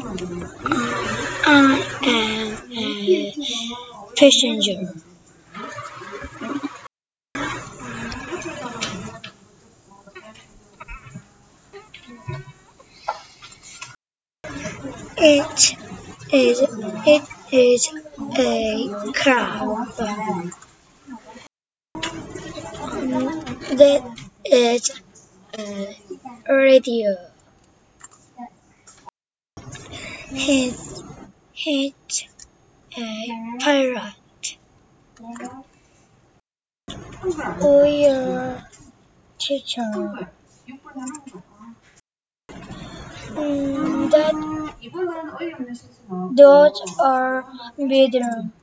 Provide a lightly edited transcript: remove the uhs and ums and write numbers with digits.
I am a passenger. It it is a crab. That is a radio. He's a pirate. We are teacher. That those are bedroom.